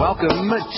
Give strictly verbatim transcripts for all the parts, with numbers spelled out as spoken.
welcome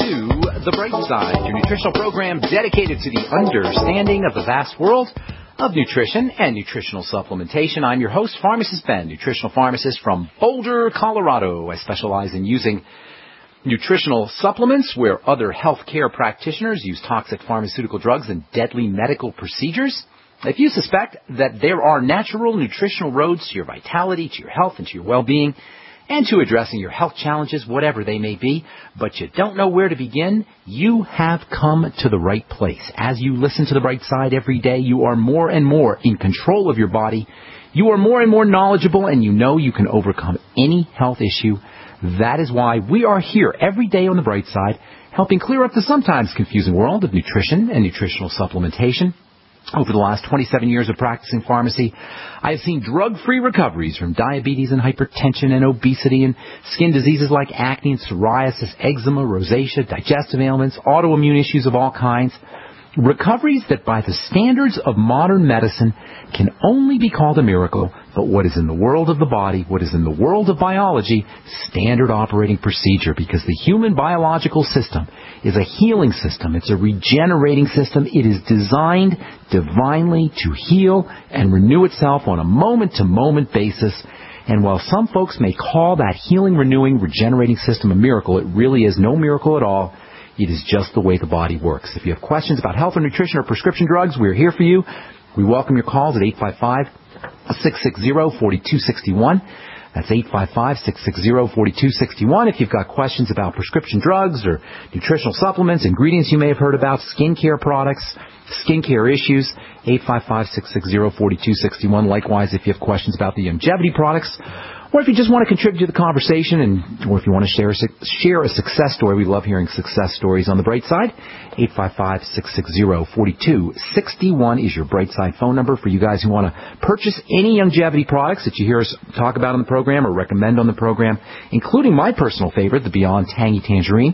to The Bright Side, your nutritional program dedicated to the understanding of the vast world of nutrition and nutritional supplementation. I'm your host, Pharmacist Ben, nutritional pharmacist from Boulder, Colorado. I specialize in using nutritional supplements where other healthcare practitioners use toxic pharmaceutical drugs and deadly medical procedures. If you suspect that there are natural nutritional roads to your vitality, to your health, and to your well-being, and to addressing your health challenges, whatever they may be, but you don't know where to begin, you have come to the right place. As you listen to The Bright Side every day, you are more and more in control of your body. You are more and more knowledgeable, and you know you can overcome any health issue. That is why we are here every day on The Bright Side, helping clear up the sometimes confusing world of nutrition and nutritional supplementation. Over the last twenty-seven years of practicing pharmacy, I have seen drug-free recoveries from diabetes and hypertension and obesity and skin diseases like acne and psoriasis, eczema, rosacea, digestive ailments, autoimmune issues of all kinds. Recoveries that by the standards of modern medicine can only be called a miracle, but what is in the world of the body, what is in the world of biology, standard operating procedure, because the human biological system is a healing system. It's a regenerating system. It is designed divinely to heal and renew itself on a moment-to-moment basis. And while some folks may call that healing, renewing, regenerating system a miracle, it really is no miracle at all. It is just the way the body works. If you have questions about health or nutrition or prescription drugs, we're here for you. We welcome your calls at eight five five, six six zero, four two six one. That's eight five five, six six zero, four two six one. If you've got questions about prescription drugs or nutritional supplements, ingredients you may have heard about, skincare products, skincare issues, eight five five, six six zero, four two six one. Likewise, if you have questions about the longevity products, or if you just want to contribute to the conversation, and or if you want to share a, share a success story, we love hearing success stories on The Bright Side. eight five five, six six zero, four two six one is your Bright Side phone number for you guys who want to purchase any longevity products that you hear us talk about on the program or recommend on the program, including my personal favorite, the Beyond Tangy Tangerine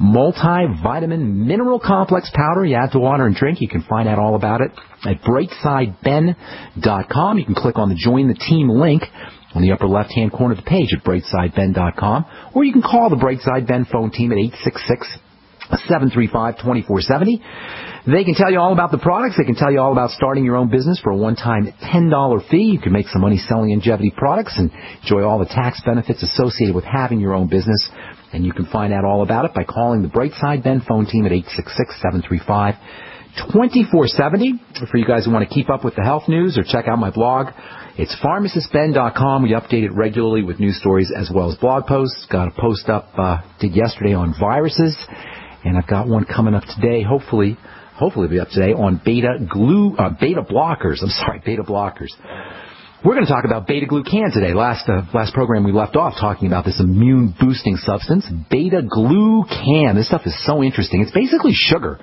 multivitamin mineral complex powder you add to water and drink. You can find out all about it at bright side ben dot com. You can click on the Join the Team link on the upper left-hand corner of the page at bright side ben dot com, or you can call the Bright Side Ben phone team at eight six six, seven three five, two four seven zero. They can tell you all about the products. They can tell you all about starting your own business for a one-time ten dollars fee. You can make some money selling longevity products and enjoy all the tax benefits associated with having your own business. And you can find out all about it by calling the Bright Side Ben phone team at eight six six, seven three five, two four seven zero. For you guys who want to keep up with the health news or check out my blog, it's pharmacist ben dot com. We update it regularly with news stories as well as blog posts. Got a post up, uh, did yesterday on viruses, and I've got one coming up today, hopefully, hopefully it'll be up today on beta glue, uh, beta blockers. I'm sorry, beta blockers. We're going to talk about beta-glucan today. Last, uh, last program we left off talking about this immune-boosting substance, beta-glucan. This stuff is so interesting. It's basically sugar,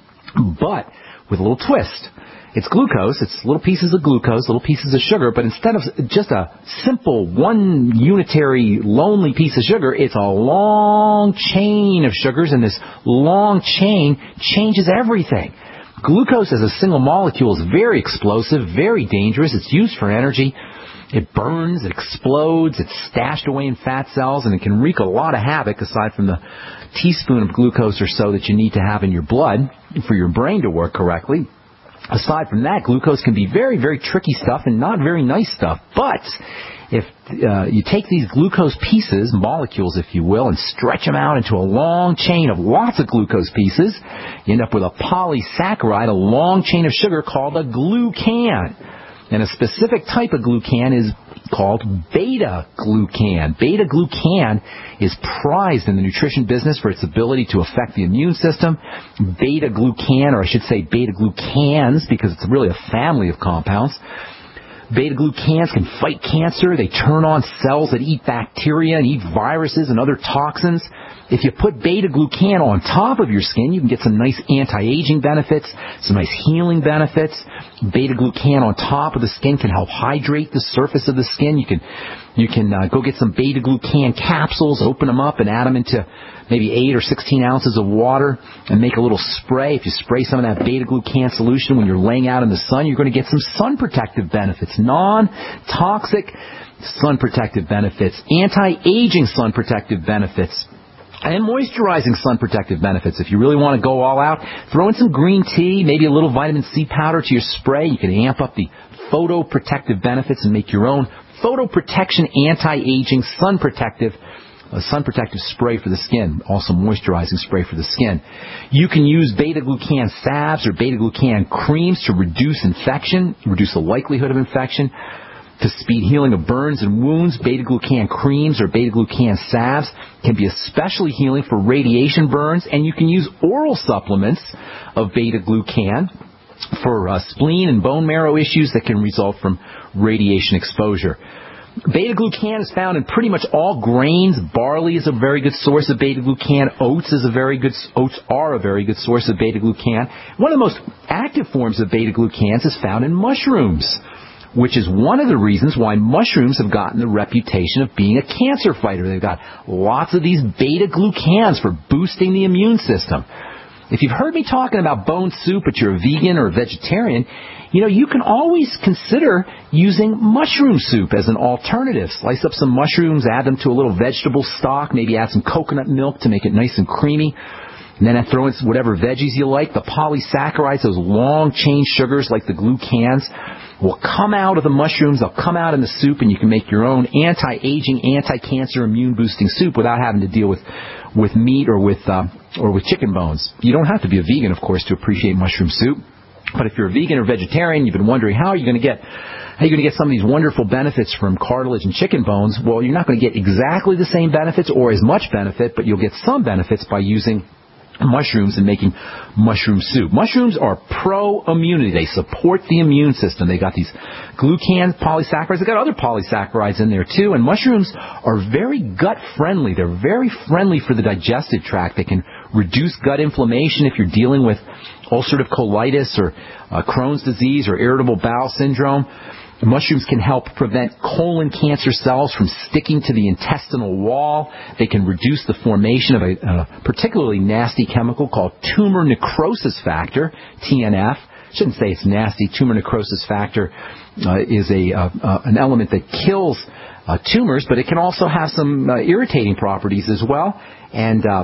but with a little twist. It's glucose. It's little pieces of glucose, little pieces of sugar, but instead of just a simple one unitary lonely piece of sugar, it's a long chain of sugars, and this long chain changes everything. Glucose as a single molecule is very explosive, very dangerous. It's used for energy. It burns, it explodes, it's stashed away in fat cells, and it can wreak a lot of havoc aside from the teaspoon of glucose or so that you need to have in your blood for your brain to work correctly. Aside from that, glucose can be very, very tricky stuff and not very nice stuff. But if uh, you take these glucose pieces, molecules if you will, and stretch them out into a long chain of lots of glucose pieces, you end up with a polysaccharide, a long chain of sugar called a glucan. And a specific type of glucan is called beta-glucan. Beta-glucan is prized in the nutrition business for its ability to affect the immune system. Beta-glucan, or I should say beta-glucans, because it's really a family of compounds. Beta-glucans can fight cancer. They turn on cells that eat bacteria and eat viruses and other toxins. If you put beta-glucan on top of your skin, you can get some nice anti-aging benefits, some nice healing benefits. Beta-glucan on top of the skin can help hydrate the surface of the skin. You can you can uh, go get some beta-glucan capsules, open them up, and add them into maybe eight or sixteen ounces of water and make a little spray. If you spray some of that beta-glucan solution when you're laying out in the sun, you're going to get some sun protective benefits, non-toxic sun protective benefits, anti-aging sun protective benefits. And moisturizing sun protective benefits. If you really want to go all out, throw in some green tea, maybe a little vitamin C powder to your spray. You can amp up the photoprotective benefits and make your own photoprotection anti-aging sun protective a sun protective spray for the skin, also moisturizing spray for the skin. You can use beta-glucan salves or beta-glucan creams to reduce infection, reduce the likelihood of infection. To speed healing of burns and wounds, beta-glucan creams or beta-glucan salves can be especially healing for radiation burns, and you can use oral supplements of beta-glucan for uh, spleen and bone marrow issues that can result from radiation exposure. Beta-glucan is found in pretty much all grains. Barley is a very good source of beta-glucan. Oats is a very good oats are a very good source of beta-glucan. One of the most active forms of beta-glucans is found in mushrooms, which is one of the reasons why mushrooms have gotten the reputation of being a cancer fighter. They've got lots of these beta-glucans for boosting the immune system. If you've heard me talking about bone soup, but you're a vegan or a vegetarian, you know, you can always consider using mushroom soup as an alternative. Slice up some mushrooms, add them to a little vegetable stock, maybe add some coconut milk to make it nice and creamy. And then throw in whatever veggies you like. The polysaccharides, those long-chain sugars like the glucans, will come out of the mushrooms. They'll come out in the soup, and you can make your own anti-aging, anti-cancer, immune-boosting soup without having to deal with with meat or with uh, or with chicken bones. You don't have to be a vegan, of course, to appreciate mushroom soup. But if you're a vegan or vegetarian, you've been wondering how are you going to get how are you going to get some of these wonderful benefits from cartilage and chicken bones? Well, you're not going to get exactly the same benefits or as much benefit, but you'll get some benefits by using mushrooms and making mushroom soup. Mushrooms are pro-immunity. They support the immune system. They got these glucan polysaccharides. They got other polysaccharides in there too. And mushrooms are very gut friendly. They're very friendly for the digestive tract. They can reduce gut inflammation if you're dealing with ulcerative colitis or uh, Crohn's disease or irritable bowel syndrome. Mushrooms can help prevent colon cancer cells from sticking to the intestinal wall. They can reduce the formation of a, a particularly nasty chemical called tumor necrosis factor, T N F. I shouldn't say it's nasty. Tumor necrosis factor uh, is a uh, uh, an element that kills uh, tumors, but it can also have some uh, irritating properties as well. And uh,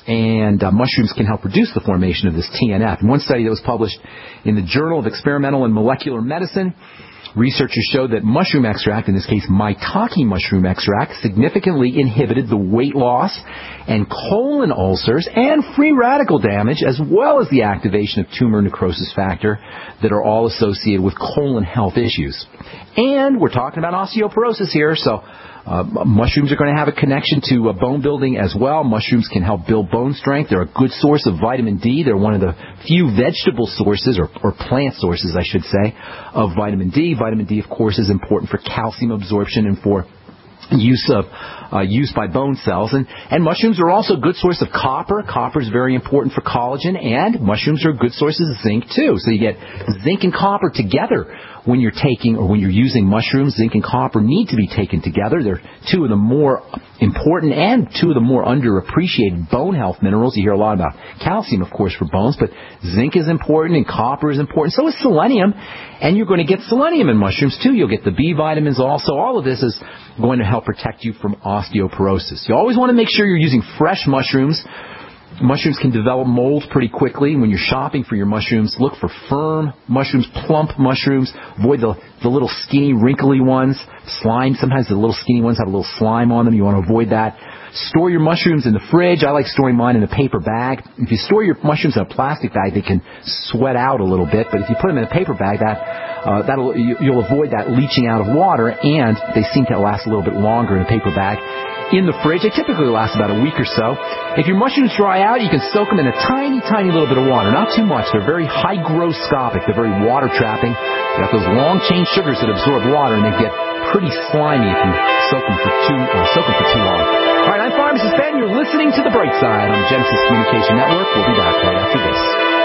and uh, mushrooms can help reduce the formation of this T N F. In one study that was published in the Journal of Experimental and Molecular Medicine, researchers showed that mushroom extract, in this case maitake mushroom extract, significantly inhibited the weight loss and colon ulcers and free radical damage, as well as the activation of tumor necrosis factor that are all associated with colon health issues. And we're talking about osteoporosis here, so Uh, mushrooms are going to have a connection to uh, bone building as well. Mushrooms can help build bone strength. They're a good source of vitamin D. They're one of the few vegetable sources, or, or plant sources, I should say, of vitamin D. Vitamin D, of course, is important for calcium absorption and for use of uh, use by bone cells. And, and mushrooms are also a good source of copper. Copper is very important for collagen, and mushrooms are good sources of zinc, too. So you get zinc and copper together when you're taking or when you're using mushrooms. Zinc and copper need to be taken together. They're two of the more important and two of the more underappreciated bone health minerals. You hear a lot about calcium, of course, for bones, but zinc is important and copper is important. So is selenium, and you're going to get selenium in mushrooms, too. You'll get the B vitamins also. All of this is going to help protect you from osteoporosis. You always want to make sure you're using fresh mushrooms. Mushrooms can develop mold pretty quickly. When you're shopping for your mushrooms, look for firm mushrooms, plump mushrooms. Avoid the, the little skinny, wrinkly ones. Slime, sometimes the little skinny ones have a little slime on them. You want to avoid that. Store your mushrooms in the fridge. I like storing mine in a paper bag. If you store your mushrooms in a plastic bag, they can sweat out a little bit. But if you put them in a paper bag, that uh, that'll you, you'll avoid that leaching out of water, and they seem to last a little bit longer in a paper bag. In the fridge, they typically last about a week or so. If your mushrooms dry out, you can soak them in a tiny, tiny little bit of water. Not too much. They're very hygroscopic. They're very water-trapping. They got those long-chain sugars that absorb water, and they get pretty slimy if you soak them for too uh, soak them for too long. All right, I'm Pharmacist Ben. You're listening to The Bright Side on Genesis Communication Network. We'll be back right after this.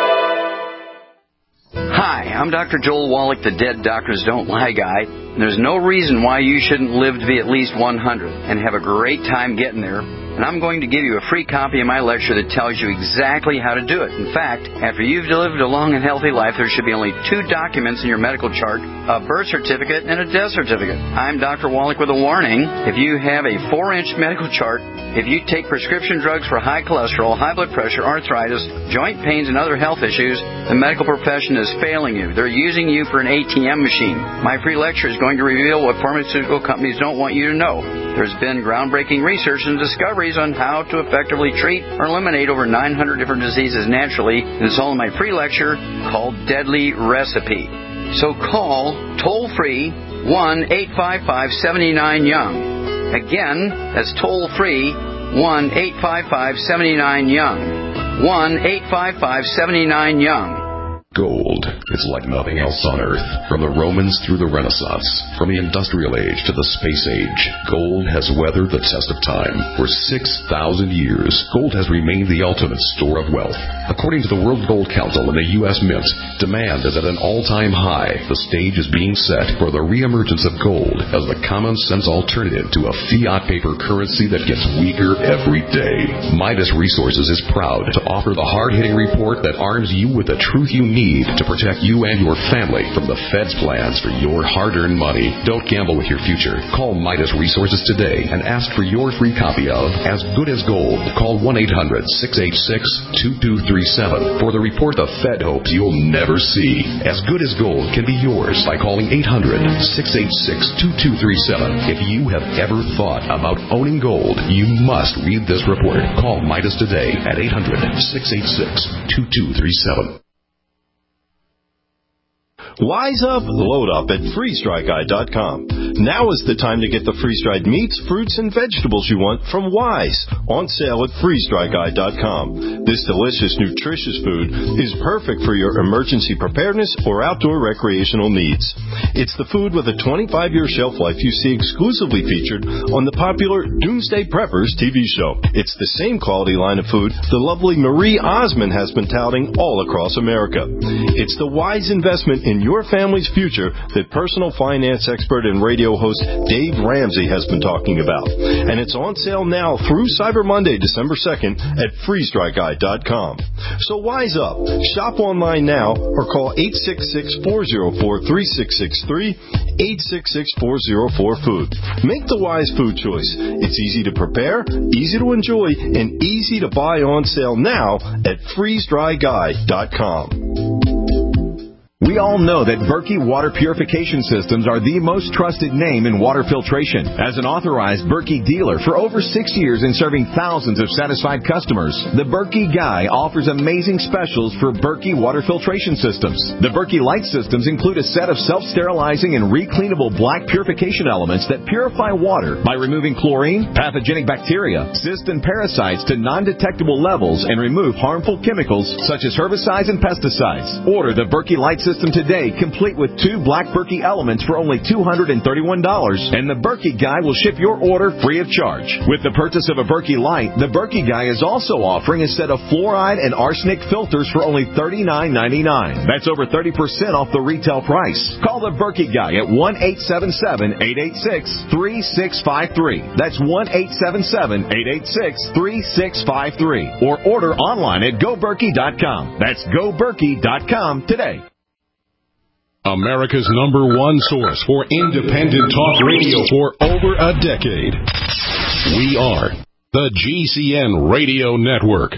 Hi, I'm Doctor Joel Wallach, the Dead Doctors Don't Lie guy. There's no reason why you shouldn't live to be at least one hundred and have a great time getting there and I'm going to give you a free copy of my lecture that tells you exactly how to do it. In fact, after you've lived a long and healthy life, there should be only two documents in your medical chart, a birth certificate and a death certificate. I'm Doctor Wallach with a warning. If you have a four-inch medical chart, if you take prescription drugs for high cholesterol, high blood pressure, arthritis, joint pains, and other health issues, the medical profession is failing you. They're using you for an A T M machine. My free lecture is going to reveal what pharmaceutical companies don't want you to know. There's been groundbreaking research and discoveries on how to effectively treat or eliminate over nine hundred different diseases naturally, and it's all in my free lecture called Deadly Recipe. So call toll-free one eight five five, seven nine, young. Again, that's toll-free one eight five five, seven nine, young. one eight five five, seven nine, young. Gold. It's like nothing else on Earth. From the Romans through the Renaissance, from the Industrial Age to the Space Age, gold has weathered the test of time. For six thousand years, gold has remained the ultimate store of wealth. According to the World Gold Council and the U S Mint, demand is at an all-time high. The stage is being set for the reemergence of gold as the common-sense alternative to a fiat paper currency that gets weaker every day. Midas Resources is proud to offer the hard-hitting report that arms you with the truth you need to protect you and your family from the Fed's plans for your hard-earned money. Don't gamble with your future. Call Midas Resources today and ask for your free copy of As Good as Gold. Call one eight hundred, six eight six, two two three seven for the report the Fed hopes you'll never see. As Good as Gold can be yours by calling eight hundred, six eight six, two two three seven. If you have ever thought about owning gold, you must read this report. Call Midas today at eight hundred, six eight six, two two three seven. Wise up, load up at freeze dry guy dot com. Now is the time to get the freeze-dried meats, fruits, and vegetables you want from Wise, on sale at freeze dry guy dot com. This delicious, nutritious food is perfect for your emergency preparedness or outdoor recreational needs. It's the food with a twenty-five year shelf life you see exclusively featured on the popular Doomsday Preppers T V show. It's the same quality line of food the lovely Marie Osmond has been touting all across America. It's the wise investment in your family's future that personal finance expert and radio host Dave Ramsey has been talking about. And it's on sale now through Cyber Monday, December second at freeze dry guy dot com. So wise up. Shop online now or call eight six six, four zero four, three six six three, eight six six, four zero four, food. Make the wise food choice. It's easy to prepare, easy to enjoy, and easy to buy on sale now at freeze dry guy dot com. We all know that Berkey Water Purification Systems are the most trusted name in water filtration. As an authorized Berkey dealer for over six years and serving thousands of satisfied customers, the Berkey Guy offers amazing specials for Berkey Water Filtration Systems. The Berkey Light Systems include a set of self-sterilizing and recleanable black purification elements that purify water by removing chlorine, pathogenic bacteria, cysts, and parasites to non-detectable levels and remove harmful chemicals such as herbicides and pesticides. Order the Berkey Light System today, complete with two black Berkey elements for only two hundred thirty-one dollars, and the Berkey Guy will ship your order free of charge. With the purchase of a Berkey Light, the Berkey Guy is also offering a set of fluoride and arsenic filters for only thirty-nine ninety-nine. That's over thirty percent off the retail price. Call the Berkey Guy at one eight seven seven, eight eight six, three six five three. That's one eight seven seven, eight eight six, three six five three. Or order online at go berkey dot com. That's go berkey dot com today. America's number one source for independent talk radio for over a decade. We are the G C N Radio Network.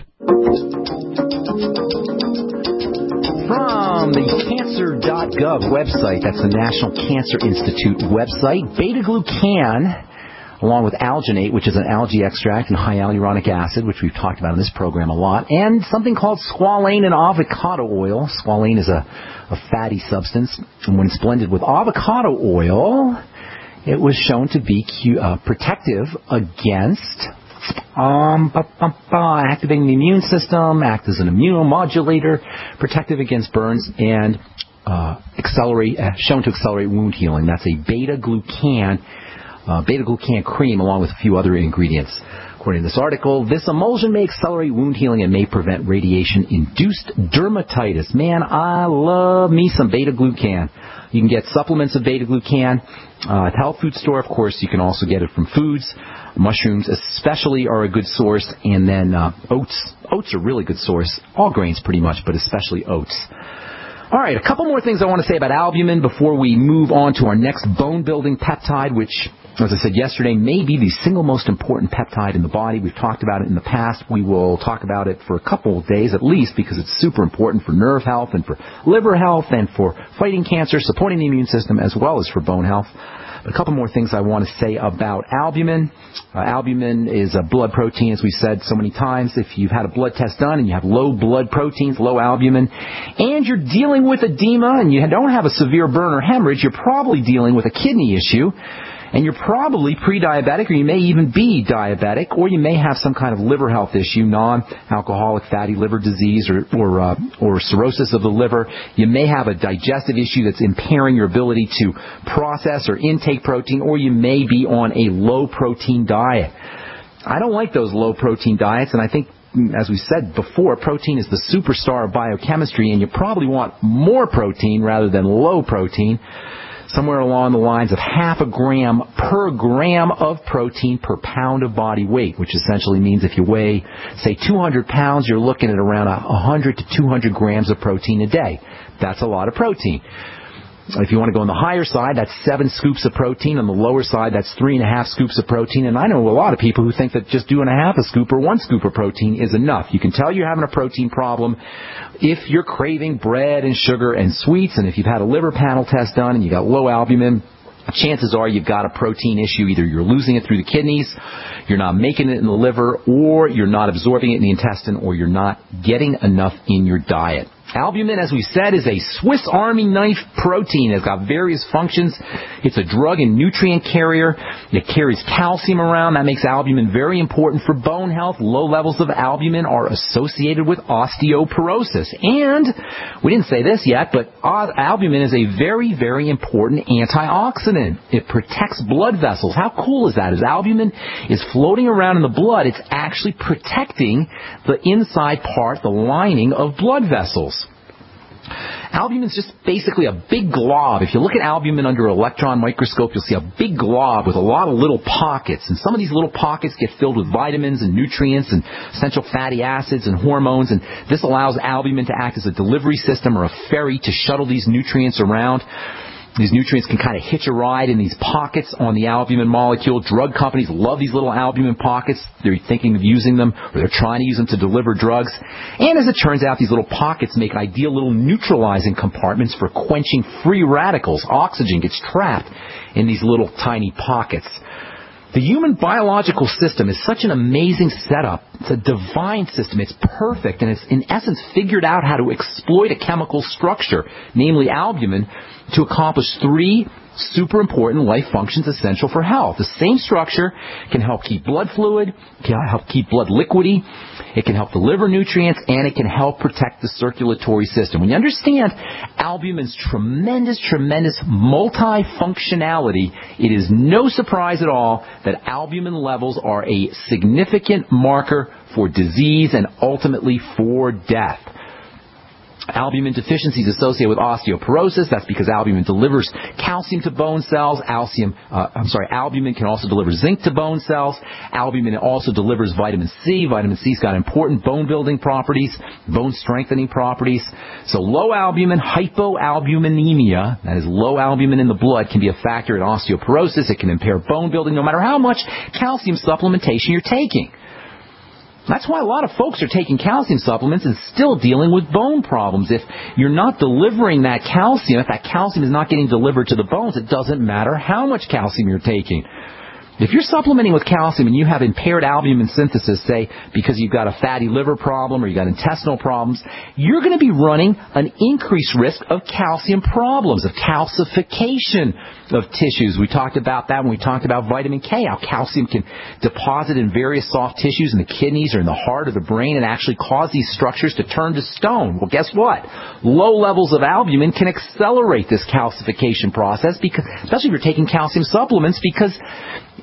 From the cancer dot gov website, that's the National Cancer Institute website, beta-glucan, along with alginate, which is an algae extract, and high hyaluronic acid, which we've talked about in this program a lot, and something called squalane and avocado oil. Squalane is a, a fatty substance, and when it's blended with avocado oil, it was shown to be uh, protective against um, ba, ba, ba, activating the immune system, act as an immunomodulator, protective against burns, and uh, accelerate, uh, shown to accelerate wound healing. That's a beta-glucan. Uh, beta-glucan cream, along with a few other ingredients. According to this article, this emulsion may accelerate wound healing and may prevent radiation-induced dermatitis. Man, I love me some beta-glucan. You can get supplements of beta-glucan uh, at the health food store. Of course, you can also get it from foods. Mushrooms especially are a good source, and then uh, oats. Oats are a really good source. All grains pretty much, but especially oats. All right, a couple more things I want to say about albumin before we move on to our next bone-building peptide, which, as I said yesterday, may be the single most important peptide in the body. We've talked about it in the past. We will talk about it for a couple of days at least because it's super important for nerve health and for liver health and for fighting cancer, supporting the immune system, as well as for bone health. But a couple more things I want to say about albumin. Uh, albumin is a blood protein, as we said so many times. If you've had a blood test done and you have low blood proteins, low albumin, and you're dealing with edema and you don't have a severe burn or hemorrhage, you're probably dealing with a kidney issue. And you're probably pre-diabetic, or you may even be diabetic, or you may have some kind of liver health issue, non-alcoholic fatty liver disease, or or, uh, or cirrhosis of the liver. You may have a digestive issue that's impairing your ability to process or intake protein, or you may be on a low-protein diet. I don't like those low-protein diets, and I think, as we said before, protein is the superstar of biochemistry, and you probably want more protein rather than low protein. Somewhere along the lines of half a gram per gram of protein per pound of body weight, which essentially means if you weigh, say, two hundred pounds, you're looking at around one hundred to two hundred grams of protein a day. That's a lot of protein. If you want to go on the higher side, that's seven scoops of protein. On the lower side, that's three and a half scoops of protein. And I know a lot of people who think that just doing a half a scoop or one scoop of protein is enough. You can tell you're having a protein problem if you're craving bread and sugar and sweets, and if you've had a liver panel test done and you got low albumin, chances are you've got a protein issue. Either you're losing it through the kidneys, you're not making it in the liver, or you're not absorbing it in the intestine, or you're not getting enough in your diet. Albumin, as we said, is a Swiss Army knife protein. It's got various functions. It's a drug and nutrient carrier. It carries calcium around. That makes albumin very important for bone health. Low levels of albumin are associated with osteoporosis. And we didn't say this yet, but albumin is a very, very important antioxidant. It protects blood vessels. How cool is that? As albumin is floating around in the blood, it's actually protecting the inside part, the lining of blood vessels. Albumin is just basically a big glob. If you look at albumin under an electron microscope, you'll see a big glob with a lot of little pockets. And some of these little pockets get filled with vitamins and nutrients and essential fatty acids and hormones. And this allows albumin to act as a delivery system or a ferry to shuttle these nutrients around. These nutrients can kind of hitch a ride in these pockets on the albumin molecule. Drug companies love these little albumin pockets. They're thinking of using them, or they're trying to use them to deliver drugs. And as it turns out, these little pockets make ideal little neutralizing compartments for quenching free radicals. Oxygen gets trapped in these little tiny pockets. The human biological system is such an amazing setup. It's a divine system. It's perfect, and it's in essence figured out how to exploit a chemical structure, namely albumin, to accomplish three super important life functions essential for health. The same structure can help keep blood fluid, can help keep blood liquidy, it can help deliver nutrients, and it can help protect the circulatory system. When you understand albumin's tremendous, tremendous multifunctionality, it is no surprise at all that albumin levels are a significant marker for disease and ultimately for death. Albumin deficiency is associated with osteoporosis. That's because albumin delivers calcium to bone cells. Calcium, uh, I'm sorry, albumin can also deliver zinc to bone cells. Albumin also delivers vitamin C. Vitamin C's got important bone-building properties, bone-strengthening properties. So low albumin, hypoalbuminemia, that is low albumin in the blood, can be a factor in osteoporosis. It can impair bone building no matter how much calcium supplementation you're taking. That's why a lot of folks are taking calcium supplements and still dealing with bone problems. If you're not delivering that calcium, if that calcium is not getting delivered to the bones, it doesn't matter how much calcium you're taking. If you're supplementing with calcium and you have impaired albumin synthesis, say because you've got a fatty liver problem or you've got intestinal problems, you're going to be running an increased risk of calcium problems, of calcification of tissues. We talked about that when we talked about vitamin K, how calcium can deposit in various soft tissues in the kidneys or in the heart or the brain and actually cause these structures to turn to stone. Well, guess what? Low levels of albumin can accelerate this calcification process, because, especially if you're taking calcium supplements, because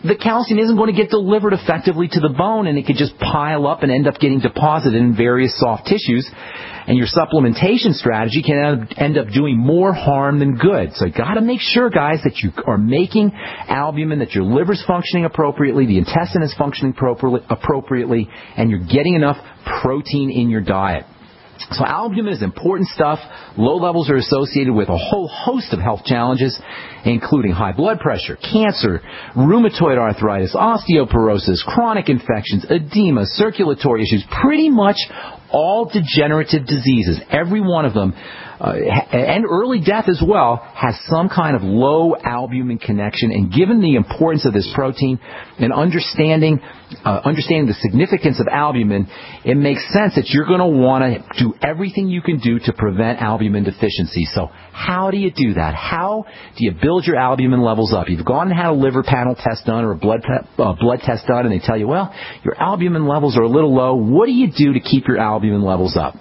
the calcium isn't going to get delivered effectively to the bone, and it could just pile up and end up getting deposited in various soft tissues. And your supplementation strategy can end up doing more harm than good. So you got to make sure, guys, that you are making albumin, that your liver's functioning appropriately, the intestine is functioning appropriately, and you're getting enough protein in your diet. So albumin is important stuff. Low levels are associated with a whole host of health challenges, including high blood pressure, cancer, rheumatoid arthritis, osteoporosis, chronic infections, edema, circulatory issues, pretty much all degenerative diseases. Every one of them, uh, and early death as well, has some kind of low albumin connection. And given the importance of this protein and understanding uh, understanding the significance of albumin, it makes sense that you're going to want to do everything you can do to prevent albumin deficiency. So how do you do that? How do you build your albumin levels up? You've gone and had a liver panel test done or a blood te- uh, blood test done, and they tell you, well, your albumin levels are a little low. What do you do to keep your albumin levels up?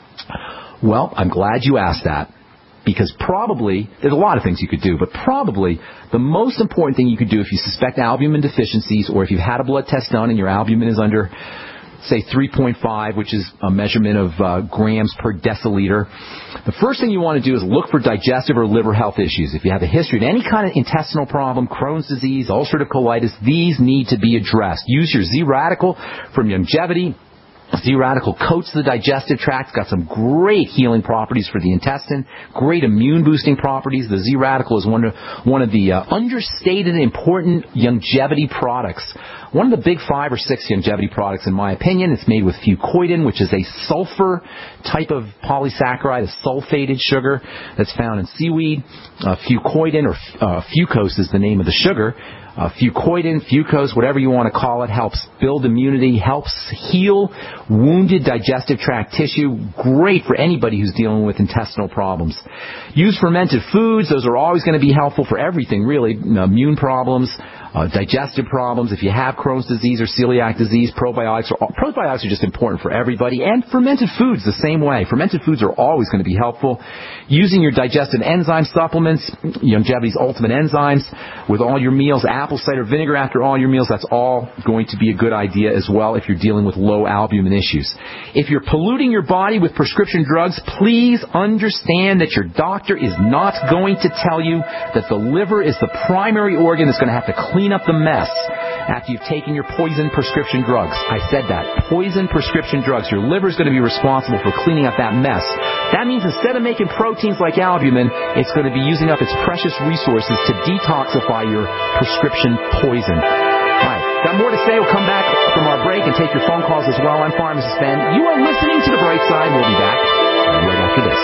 Well, I'm glad you asked that, because probably, there's a lot of things you could do, but probably the most important thing you could do if you suspect albumin deficiencies, or if you've had a blood test done and your albumin is under, say, three point five, which is a measurement of uh, grams per deciliter, the first thing you want to do is look for digestive or liver health issues. If you have a history of any kind of intestinal problem, Crohn's disease, ulcerative colitis, these need to be addressed. Use your Z-Radical from Youngevity. Z-Radical coats the digestive tract. It's got some great healing properties for the intestine, great immune-boosting properties. The Z-Radical is one of, one of the uh, understated, important Youngevity products. One of the big five or six Youngevity products, in my opinion. It's made with fucoidan, which is a sulfur type of polysaccharide, a sulfated sugar that's found in seaweed. Uh, fucoidan, or uh, fucose is the name of the sugar. Uh, fucoidan, fucose, whatever you want to call it, helps build immunity, helps heal wounded digestive tract tissue. Great for anybody who's dealing with intestinal problems. Use fermented foods. Those are always going to be helpful for everything, really. Immune problems, uh, digestive problems. If you have Crohn's disease or celiac disease, probiotics are, probiotics are just important for everybody. And fermented foods the same way. Fermented foods are always going to be helpful. Using your digestive enzyme supplements, Youngevity's Ultimate Enzymes, with all your meals, apple cider vinegar after all your meals, that's all going to be a good idea as well if you're dealing with low albumin issues. If you're polluting your body with prescription drugs, please understand that your doctor is not going to tell you that the liver is the primary organ that's going to have to clean up the mess after you've taken your poison prescription drugs. I said that. Poison prescription drugs. Your liver is going to be responsible for cleaning up that mess. That means instead of making proteins like albumin, it's going to be using up its precious resources to detoxify your prescription poison. All right, got more to say. We'll come back from our break and take your phone calls as well. I'm Pharmacist Ben. You are listening to The Bright Side. We'll be back right after this.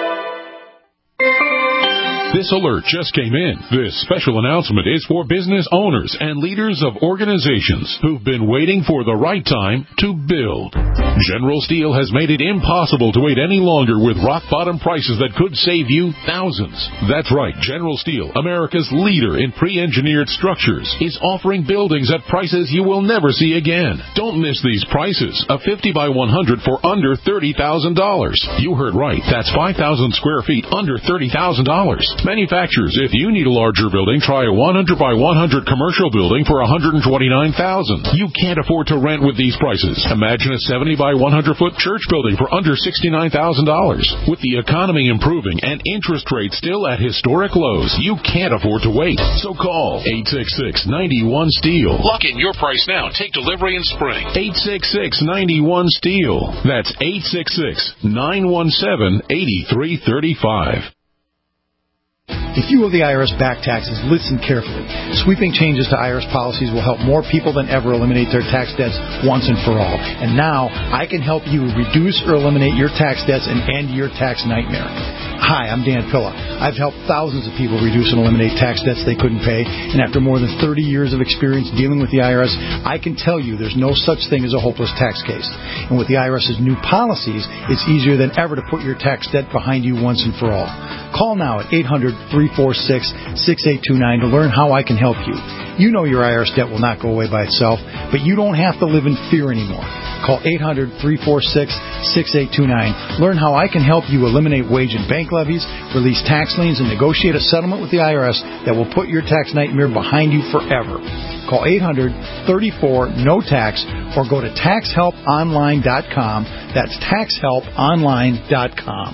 This alert just came in. This special announcement is for business owners and leaders of organizations who've been waiting for the right time to build. General Steel has made it impossible to wait any longer with rock-bottom prices that could save you thousands. That's right. General Steel, America's leader in pre-engineered structures, is offering buildings at prices you will never see again. Don't miss these prices. A fifty by one hundred for under thirty thousand dollars. You heard right. That's five thousand square feet under thirty thousand dollars. Manufacturers, if you need a larger building, try a one hundred by one hundred commercial building for one hundred twenty-nine thousand dollars. You can't afford to rent with these prices. Imagine a seventy by one hundred foot church building for under sixty-nine thousand dollars. With the economy improving and interest rates still at historic lows, you can't afford to wait. So call eight six six, nine one, STEEL. Lock in your price now. Take delivery in spring. eight six six, nine one, STEEL. That's eight six six, nine one seven, eight three three five. If you owe the I R S back taxes, listen carefully. Sweeping changes to I R S policies will help more people than ever eliminate their tax debts once and for all. And now, I can help you reduce or eliminate your tax debts and end your tax nightmare. Hi, I'm Dan Pilla. I've helped thousands of people reduce and eliminate tax debts they couldn't pay, and after more than thirty years of experience dealing with the I R S, I can tell you there's no such thing as a hopeless tax case. And with the IRS's new policies, it's easier than ever to put your tax debt behind you once and for all. Call now at eight hundred, three four six, six eight two nine to learn how I can help you. You know your I R S debt will not go away by itself, but you don't have to live in fear anymore. Call eight hundred, three four six, six eight two nine. Learn how I can help you eliminate wage and bank levies, release tax liens, and negotiate a settlement with the I R S that will put your tax nightmare behind you forever. Call eight hundred, thirty-four, no tax or go to tax help online dot com. That's tax help online dot com.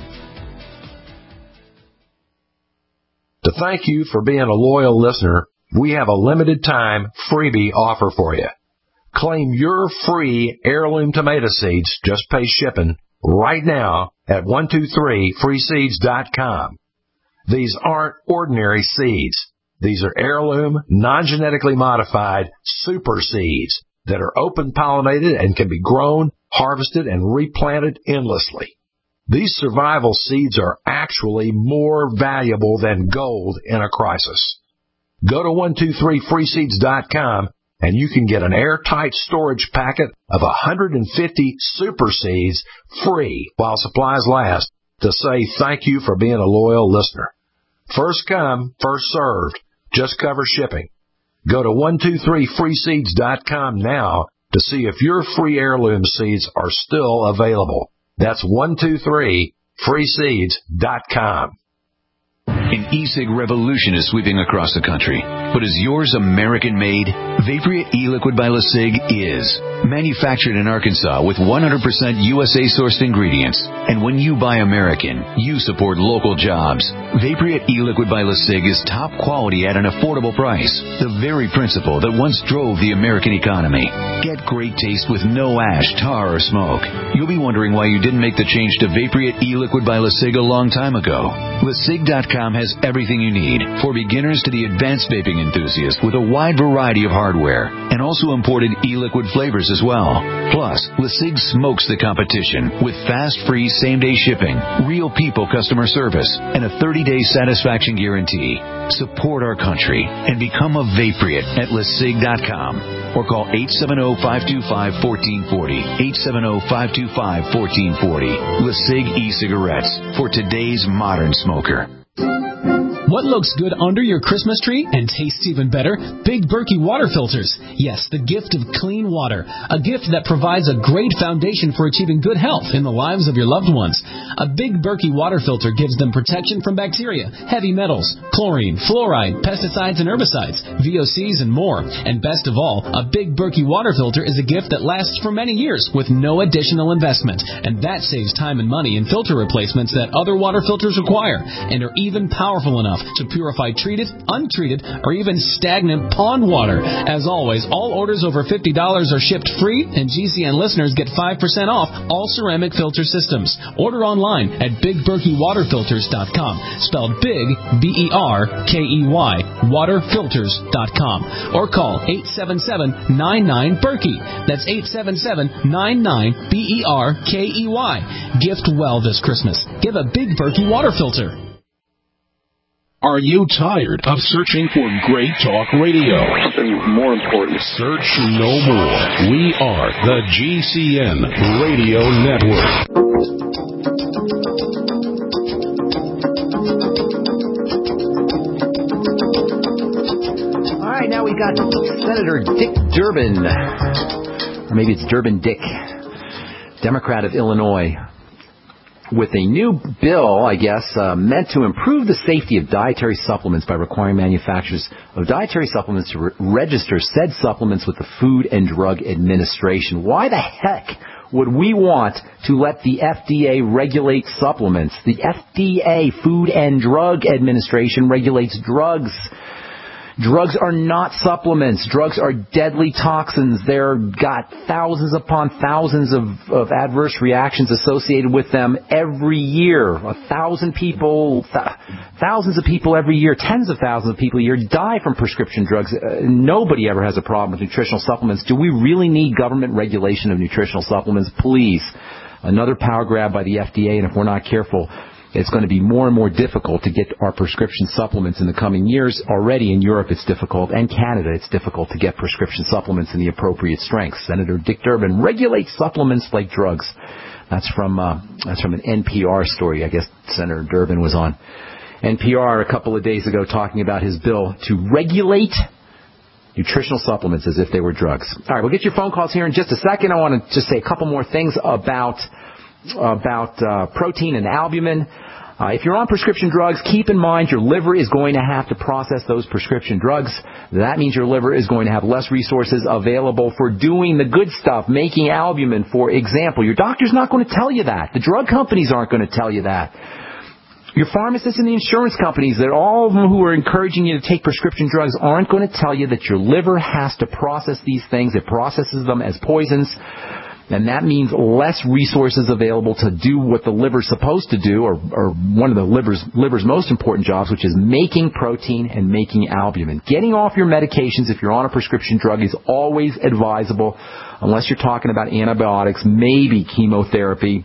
To thank you for being a loyal listener, we have a limited time freebie offer for you. Claim your free heirloom tomato seeds, just pay shipping, right now at one two three free seeds dot com. These aren't ordinary seeds. These are heirloom, non-genetically modified super seeds that are open-pollinated and can be grown, harvested, and replanted endlessly. These survival seeds are actually more valuable than gold in a crisis. Go to one two three free seeds dot com and you can get an airtight storage packet of one hundred fifty super seeds free while supplies last to say thank you for being a loyal listener. First come, first served. Just cover shipping. Go to one two three free seeds dot com now to see if your free heirloom seeds are still available. That's one two three free seeds dot com. An e-cig revolution is sweeping across the country. But is yours American-made? Vaporeat e-liquid by LeSig is. Manufactured in Arkansas with one hundred percent U S A-sourced ingredients. And when you buy American, you support local jobs. Vaporeat e-liquid by LeSig is top quality at an affordable price. The very principle that once drove the American economy. Get great taste with no ash, tar, or smoke. You'll be wondering why you didn't make the change to Vaporeat e-liquid by LeSig a long time ago. LeSig dot com has everything you need, for beginners to the advanced vaping enthusiast, with a wide variety of hardware, and also imported e-liquid flavors as well. Plus, LeSig smokes the competition with fast, free, same-day shipping, real people customer service, and a thirty-day satisfaction guarantee. Support our country and become a Vaporeat at LeSig dot com or call eight seven zero, five two five, one four four zero, eight seven zero, five two five, one four four zero. LeSig e-cigarettes for today's modern smoker. What looks good under your Christmas tree and tastes even better? Big Berkey water filters. Yes, the gift of clean water. A gift that provides a great foundation for achieving good health in the lives of your loved ones. A Big Berkey water filter gives them protection from bacteria, heavy metals, chlorine, fluoride, pesticides and herbicides, V O Cs and more. And best of all, a Big Berkey water filter is a gift that lasts for many years with no additional investment. And that saves time and money in filter replacements that other water filters require and are even powerful enough to purify treated, untreated, or even stagnant pond water. As always, all orders over fifty dollars are shipped free, and G C N listeners get five percent off all ceramic filter systems. Order online at big berkey water filters dot com, spelled big, B E R K E Y, water filters dot com, or call eight seven seven, nine nine, Berkey. That's eight seven seven, nine nine, B E R K E Y. Gift well this Christmas. Give a Big Berkey water filter. Are you tired of searching for great talk radio? Something more important. Search no more. We are the G C N Radio Network. All right, now we've got Senator Dick Durbin, or maybe it's Durbin Dick, Democrat of Illinois, with a new bill, I guess, uh, meant to improve the safety of dietary supplements by requiring manufacturers of dietary supplements to re- register said supplements with the Food and Drug Administration. Why the heck would we want to let the F D A regulate supplements? The F D A, Food and Drug Administration, regulates drugs. Drugs are not supplements. Drugs are deadly toxins. They've got thousands upon thousands of, of adverse reactions associated with them every year. A thousand people, th- thousands of people every year, tens of thousands of people a year die from prescription drugs. Uh, nobody ever has a problem with nutritional supplements. Do we really need government regulation of nutritional supplements? Please. Another power grab by the F D A, and if we're not careful, it's going to be more and more difficult to get our prescription supplements in the coming years. Already in Europe it's difficult, and Canada it's difficult to get prescription supplements in the appropriate strength. Senator Dick Durbin regulates supplements like drugs. That's from uh, that's from an N P R story. I guess Senator Durbin was on N P R a couple of days ago talking about his bill to regulate nutritional supplements as if they were drugs. All right, we'll get your phone calls here in just a second. I want to just say a couple more things about about uh, protein and albumin. Uh, if you're on prescription drugs, keep in mind your liver is going to have to process those prescription drugs. That means your liver is going to have less resources available for doing the good stuff, making albumin, for example. Your doctor's not going to tell you that. The drug companies aren't going to tell you that. Your pharmacists and the insurance companies, they're all of them who are encouraging you to take prescription drugs, aren't going to tell you that your liver has to process these things. It processes them as poisons. And that means less resources available to do what the liver's supposed to do, or, or one of the liver's, liver's most important jobs, which is making protein and making albumin. Getting off your medications if you're on a prescription drug is always advisable, unless you're talking about antibiotics, maybe chemotherapy.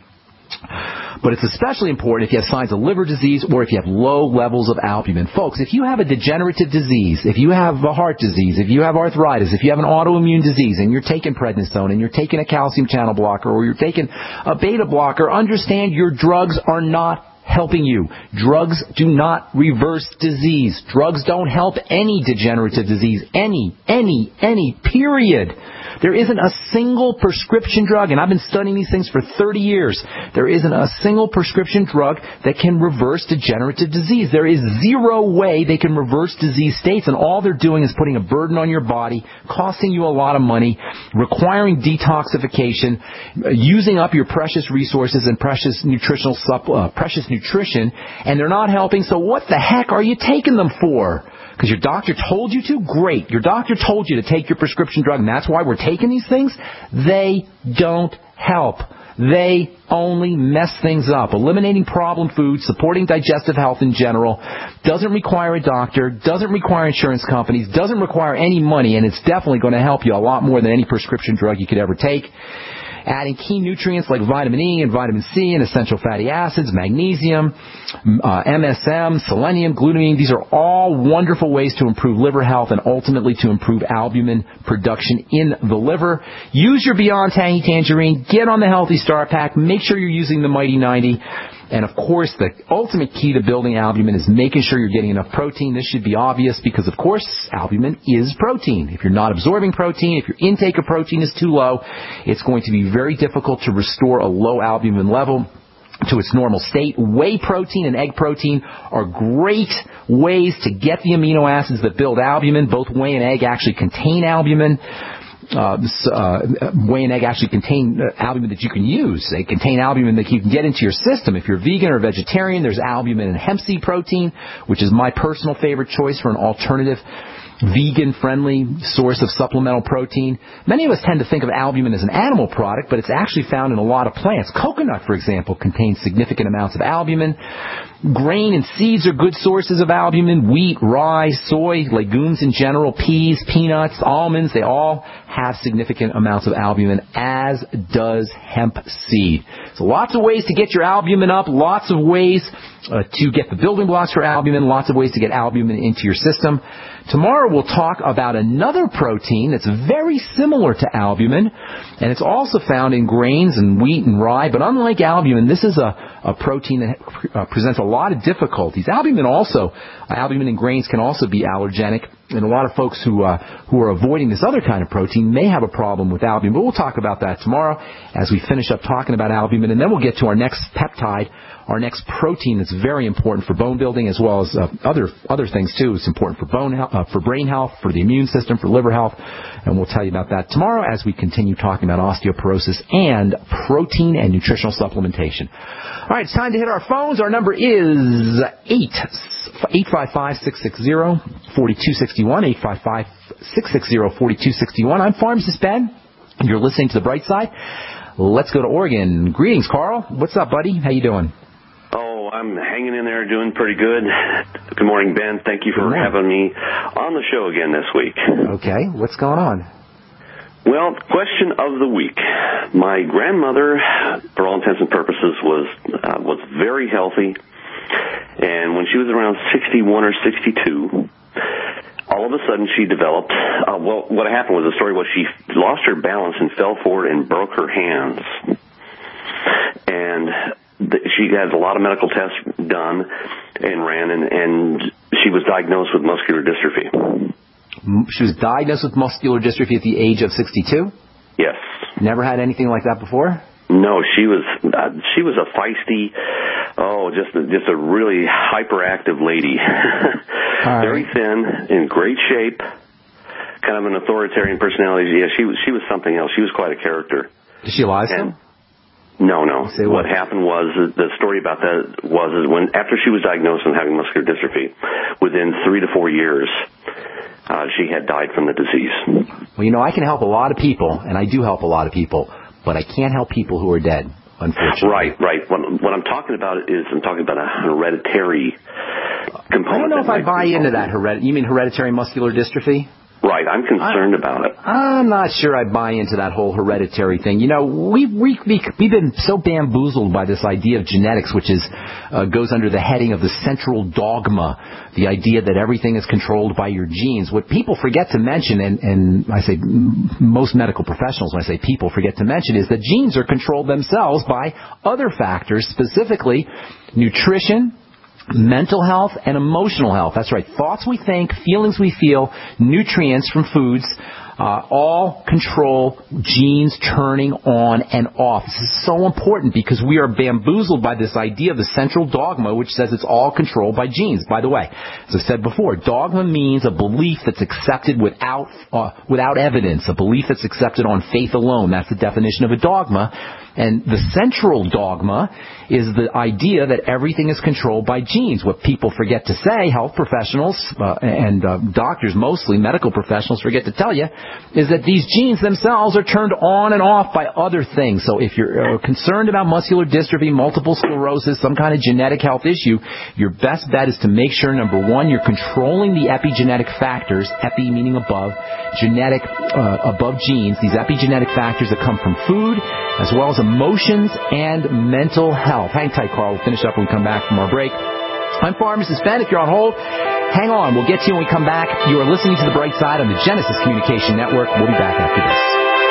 But it's especially important if you have signs of liver disease or if you have low levels of albumin. Folks, if you have a degenerative disease, if you have a heart disease, if you have arthritis, if you have an autoimmune disease and you're taking prednisone and you're taking a calcium channel blocker or you're taking a beta blocker, understand your drugs are not helping you. Drugs do not reverse disease. Drugs don't help any degenerative disease. Any, any, any, period. There isn't a single prescription drug, and I've been studying these things for thirty years, there isn't a single prescription drug that can reverse degenerative disease. There is zero way they can reverse disease states, and all they're doing is putting a burden on your body, costing you a lot of money, requiring detoxification, using up your precious resources and precious nutritional supp- uh, precious nutrition, and they're not helping, so what the heck are you taking them for? Because your doctor told you to? Great. Your doctor told you to take your prescription drug, and that's why we're taking these things? They don't help. They only mess things up. Eliminating problem foods, supporting digestive health in general, doesn't require a doctor, doesn't require insurance companies, doesn't require any money, and it's definitely going to help you a lot more than any prescription drug you could ever take. Adding key nutrients like vitamin E and vitamin C and essential fatty acids, magnesium, uh, M S M, selenium, glutamine. These are all wonderful ways to improve liver health and ultimately to improve albumin production in the liver. Use your Beyond Tangy Tangerine. Get on the Healthy Star Pack. Make sure you're using the Mighty ninety. And, of course, the ultimate key to building albumin is making sure you're getting enough protein. This should be obvious because, of course, albumin is protein. If you're not absorbing protein, if your intake of protein is too low, it's going to be very difficult to restore a low albumin level to its normal state. Whey protein and egg protein are great ways to get the amino acids that build albumin. Both whey and egg actually contain albumin. Uh, uh, whey and egg actually contain uh, albumin that you can use. They contain albumin that you can get into your system. If you're vegan or vegetarian, there's albumin in hemp seed protein, which is my personal favorite choice for an alternative, vegan-friendly source of supplemental protein. Many of us tend to think of albumin as an animal product, but it's actually found in a lot of plants. Coconut, for example, contains significant amounts of albumin. Grain and seeds are good sources of albumin. Wheat, rye, soy, legumes in general, peas, peanuts, almonds, they all have significant amounts of albumin, as does hemp seed. So lots of ways to get your albumin up, lots of ways uh, to get the building blocks for albumin, lots of ways to get albumin into your system. Tomorrow we'll talk about another protein that's very similar to albumin, and it's also found in grains and wheat and rye, but unlike albumin, this is a, a protein that uh, presents a lot of difficulties. Albumin also, uh, albumin in grains can also be allergenic, and a lot of folks who uh, who are avoiding this other kind of protein may have a problem with albumin, but we'll talk about that tomorrow as we finish up talking about albumin, and then we'll get to our next peptide, our next protein that's very important for bone building as well as uh, other other things too. It's important for bone health, uh, for brain health, for the immune system, for liver health, and we'll tell you about that tomorrow as we continue talking about osteoporosis and protein and nutritional supplementation. All right, it's time to hit our phones. Our number is eight eight five five, six six zero, four two six one, eight five five, six six zero, four two six one. I'm Pharmacist Ben. You're listening to The Bright Side. Let's go to Oregon. Greetings, Carl. What's up, buddy? How you doing? Oh, I'm hanging in there, doing pretty good. Good morning, Ben. Thank you for having me on the show again this week. Okay. What's going on? Well, question of the week. My grandmother, for all intents and purposes, was uh, was very healthy. And when she was around sixty-one or sixty-two, all of a sudden she developed, uh, well, what happened was the story was she lost her balance and fell forward and broke her hands. And th- she had a lot of medical tests done and ran, and, and she was diagnosed with muscular dystrophy. She was diagnosed with muscular dystrophy at the age of sixty-two? Yes. Never had anything like that before? No, she was uh, she was a feisty, Oh, just a, just a really hyperactive lady. Right. Very thin, in great shape, kind of an authoritarian personality. Yeah, she was she was something else. She was quite a character. Did she lie still? No, no. Say what? What happened was, the story about that was is when, after she was diagnosed with having muscular dystrophy, within three to four years, uh, she had died from the disease. Well, you know, I can help a lot of people, and I do help a lot of people, but I can't help people who are dead, unfortunately. Right, right. What, what I'm talking about is I'm talking about a hereditary component. I don't know if I buy into that. Hered- you mean hereditary muscular dystrophy? Right, I'm concerned I, about it. I'm not sure I buy into that whole hereditary thing. You know, we, we, we've been so bamboozled by this idea of genetics, which is uh, goes under the heading of the central dogma, the idea that everything is controlled by your genes. What people forget to mention, and, and I say most medical professionals, when I say people forget to mention, is that genes are controlled themselves by other factors, specifically nutrition, mental health, and emotional health. That's right. Thoughts we think, feelings we feel, nutrients from foods, uh, all control genes turning on and off. This is so important because we are bamboozled by this idea of the central dogma, which says it's all controlled by genes. By the way, as I said before, dogma means a belief that's accepted without uh, without evidence, a belief that's accepted on faith alone. That's the definition of a dogma. And the central dogma is the idea that everything is controlled by genes. What people forget to say, health professionals uh, and uh, doctors, mostly medical professionals, forget to tell you, is that these genes themselves are turned on and off by other things. So if you're uh, concerned about muscular dystrophy, multiple sclerosis, some kind of genetic health issue, your best bet is to make sure, number one, you're controlling the epigenetic factors, epi meaning above, genetic uh, above genes, these epigenetic factors that come from food, as well as emotions and mental health. Hang tight, Carl. We'll finish up when we come back from our break. I'm Pharmacist Ben. If you're on hold, hang on. We'll get to you when we come back. You are listening to The Bright Side on the Genesis Communication Network. We'll be back after this.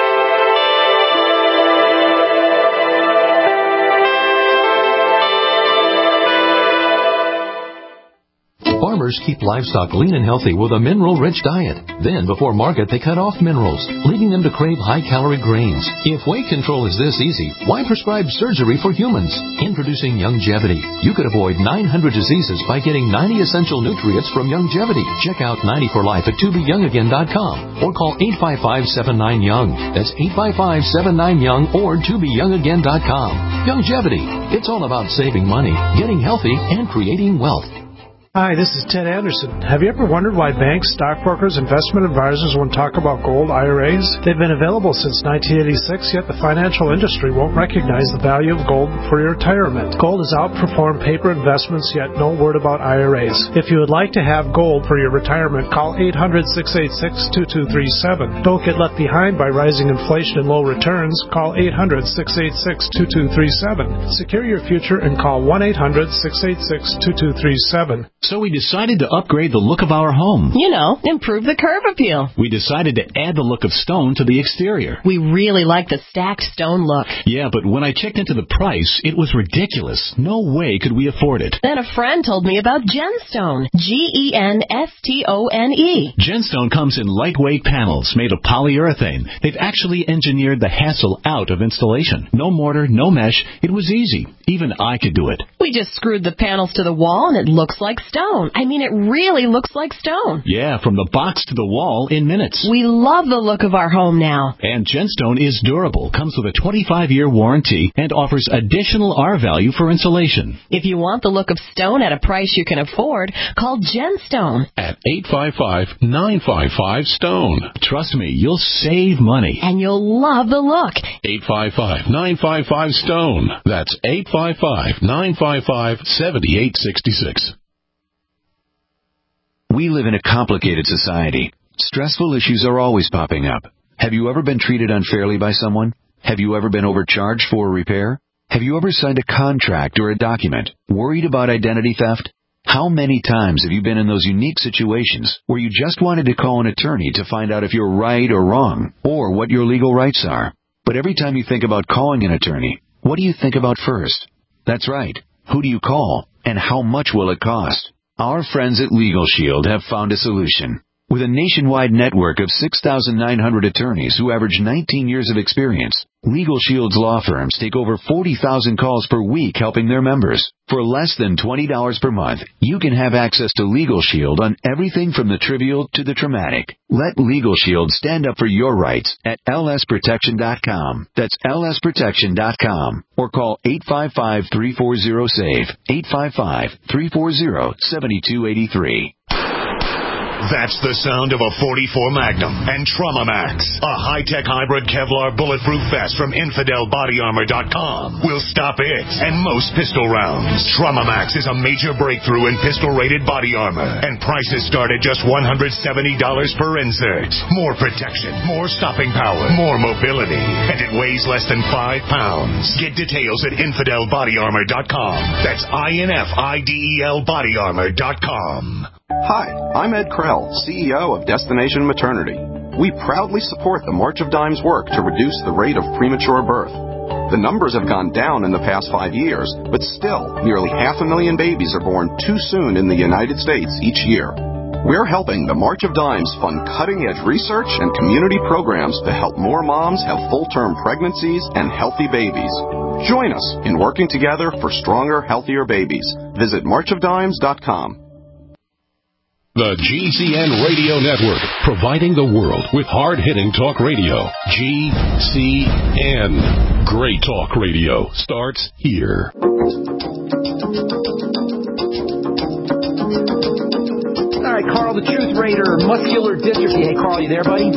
Farmers keep livestock lean and healthy with a mineral-rich diet. Then, before market, they cut off minerals, leading them to crave high-calorie grains. If weight control is this easy, why prescribe surgery for humans? Introducing Youngevity. You could avoid nine hundred diseases by getting ninety essential nutrients from Youngevity. Check out ninety for life at to be young again dot com or call eight five five, seven nine, young. That's eight five five, seven nine, young or to be young again dot com. Youngevity. It's all about saving money, getting healthy, and creating wealth. Hi, this is Ted Anderson. Have you ever wondered why banks, stockbrokers, investment advisors won't talk about gold I R As? They've been available since nineteen eighty-six, yet the financial industry won't recognize the value of gold for your retirement. Gold has outperformed paper investments, yet no word about I R As. If you would like to have gold for your retirement, call eight hundred, six eight six, two two three seven. Don't get left behind by rising inflation and low returns. Call eight hundred, six eight six, two two three seven. Secure your future and call one eight hundred, six eight six, two two three seven. So we decided to upgrade the look of our home. You know, improve the curb appeal. We decided to add the look of stone to the exterior. We really like the stacked stone look. Yeah, but when I checked into the price, it was ridiculous. No way could we afford it. Then a friend told me about Genstone. G E N S T O N E. Genstone comes in lightweight panels made of polyurethane. They've actually engineered the hassle out of installation. No mortar, no mesh. It was easy. Even I could do it. We just screwed the panels to the wall and it looks like stone. I mean, it really looks like stone. Yeah, from the box to the wall in minutes. We love the look of our home now. And Genstone is durable, comes with a twenty-five year warranty, and offers additional R value for insulation. If you want the look of stone at a price you can afford, call Genstone at eight five five, nine five five, STONE. Trust me, you'll save money. And you'll love the look. eight five five, nine five five, STONE. That's eight five five, nine five five, seven eight six six. We live in a complicated society. Stressful issues are always popping up. Have you ever been treated unfairly by someone? Have you ever been overcharged for a repair? Have you ever signed a contract or a document worried about identity theft? How many times have you been in those unique situations where you just wanted to call an attorney to find out if you're right or wrong, or what your legal rights are? But every time you think about calling an attorney, what do you think about first? That's right. Who do you call, and how much will it cost? Our friends at Legal Shield have found a solution. With a nationwide network of six thousand nine hundred attorneys who average nineteen years of experience, Legal Shield's law firms take over forty thousand calls per week helping their members. For less than twenty dollars per month, you can have access to Legal Shield on everything from the trivial to the traumatic. Let Legal Shield stand up for your rights at L S protection dot com. That's L S protection dot com. Or call eight five five, three four zero, S A V E, eight five five, three four zero, seven two eight three. That's the sound of a forty-four Magnum and Trauma Max, a high-tech hybrid Kevlar bulletproof vest from Infidel Body Armor dot com. Will stop it and most pistol rounds. Trauma Max is a major breakthrough in pistol-rated body armor, and prices start at just one hundred seventy dollars per insert. More protection, more stopping power, more mobility, and it weighs less than five pounds. Get details at Infidel Body Armor dot com. That's I N F I D E L Body Armor dot com. Hi, I'm Ed Krell, C E O of Destination Maternity. We proudly support the March of Dimes work to reduce the rate of premature birth. The numbers have gone down in the past five years, but still, nearly half a million babies are born too soon in the United States each year. We're helping the March of Dimes fund cutting-edge research and community programs to help more moms have full-term pregnancies and healthy babies. Join us in working together for stronger, healthier babies. Visit march of dimes dot com. The G C N Radio Network, providing the world with hard-hitting talk radio. G C N. Great talk radio starts here. All right, Carl, the Truth Raider, muscular dystrophy. Hey, Carl, you there, buddy?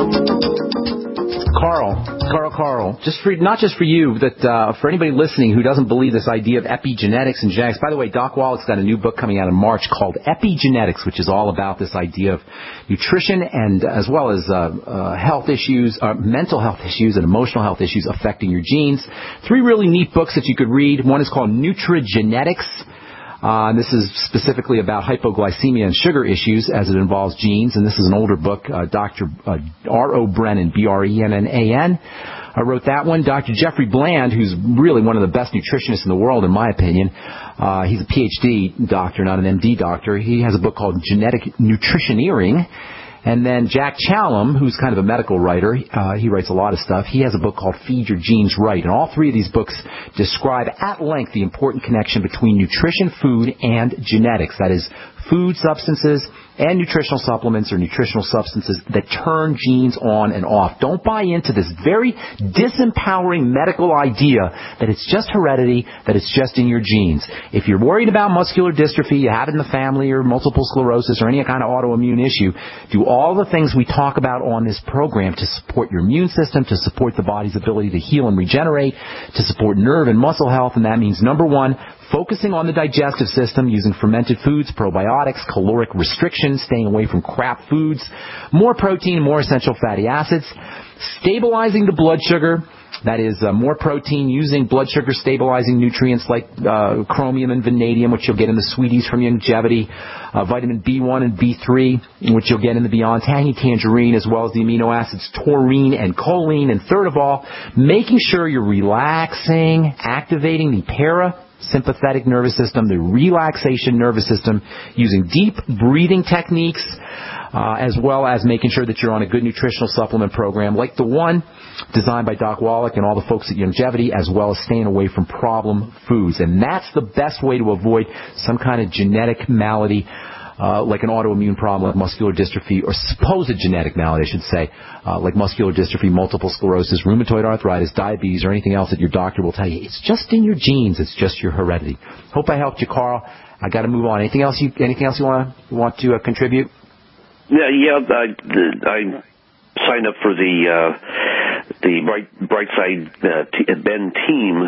Carl, Carl, Carl, just for, not just for you, but uh, for anybody listening who doesn't believe this idea of epigenetics and genetics. By the way, Doc Wallach's got a new book coming out in March called Epigenetics, which is all about this idea of nutrition and as well as uh, uh, health issues, uh, mental health issues and emotional health issues affecting your genes. Three really neat books that you could read. One is called Nutrigenetics. Uh, this is specifically about hypoglycemia and sugar issues as it involves genes, and this is an older book. Uh, Doctor Uh, R O Brennan, B R E N N A N, I wrote that one. Doctor Jeffrey Bland, who's really one of the best nutritionists in the world, in my opinion. Uh, he's a P H D doctor, not an M D doctor. He has a book called Genetic Nutritioneering. And then Jack Challam, who's kind of a medical writer, uh, he writes a lot of stuff. He has a book called Feed Your Genes Right. And all three of these books describe at length the important connection between nutrition, food, and genetics. That is, food substances and nutritional supplements or nutritional substances that turn genes on and off. Don't buy into this very disempowering medical idea that it's just heredity, that it's just in your genes. If you're worried about muscular dystrophy, you have it in the family, or multiple sclerosis, or any kind of autoimmune issue, do all the things we talk about on this program to support your immune system, to support the body's ability to heal and regenerate, to support nerve and muscle health. And that means, number one, focusing on the digestive system using fermented foods, probiotics, caloric restrictions, staying away from crap foods, more protein, more essential fatty acids, stabilizing the blood sugar. That is uh, more protein using blood sugar stabilizing nutrients like uh, chromium and vanadium, which you'll get in the Sweeties from Youngevity, uh, vitamin B one and B three, which you'll get in the Beyond Tangy Tangerine, as well as the amino acids taurine and choline. And third of all, making sure you're relaxing, activating the parasympathetic nervous system, the relaxation nervous system, using deep breathing techniques, uh, as well as making sure that you're on a good nutritional supplement program like the one designed by Doc Wallach and all the folks at Youngevity, as well as staying away from problem foods. And that's the best way to avoid some kind of genetic malady, uh, like an autoimmune problem like muscular dystrophy, or supposed genetic malady, I should say, uh, like muscular dystrophy, multiple sclerosis, rheumatoid arthritis, diabetes, or anything else that your doctor will tell you. It's just in your genes. It's just your heredity. Hope I helped you, Carl. I got to move on. Anything else you anything else you want to want to uh, contribute? Yeah, yeah. I, I signed up for the uh, the Bright Brightside uh, t- Ben team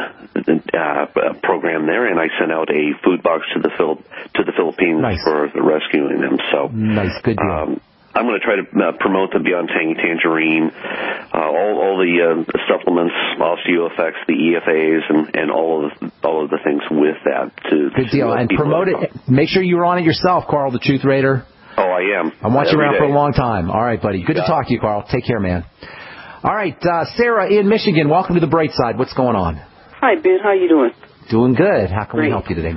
uh, program there, and I sent out a food box to the Phil- to the Philippines nice. for the rescuing them. So nice, good deal. Um, I'm going to try to uh, promote the Beyond Tangy Tangerine, uh, all, all the uh, supplements, OsteoFX, the E F As, and, and all of the, all of the things with that. To, good to deal, and promote it. Make sure you're on it yourself, Carl, the Truth Raider. Oh, I am. I want you around day. for a long time. All right, buddy. Good yeah. to talk to you, Carl. Take care, man. All right, uh, Sarah in Michigan, welcome to the Bright Side. What's going on? Hi, Ben. How you doing? Doing good. How can Great. we help you today, man?